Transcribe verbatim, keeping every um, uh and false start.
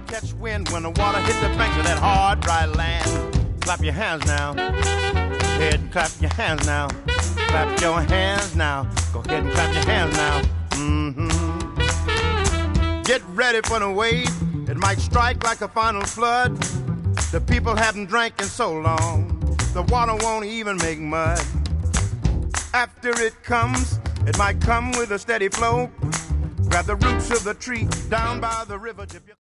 catch wind when the water hit the banks of that hard, dry land. Clap your hands now. Go ahead and clap your hands now. Clap your hands now. Go ahead and clap your hands now. Mm-hmm. Get ready for the wave. It might strike like a final flood. The people haven't drank in so long. The water won't even make mud. After it comes, it might come with a steady flow. Grab the roots of the tree down by the river.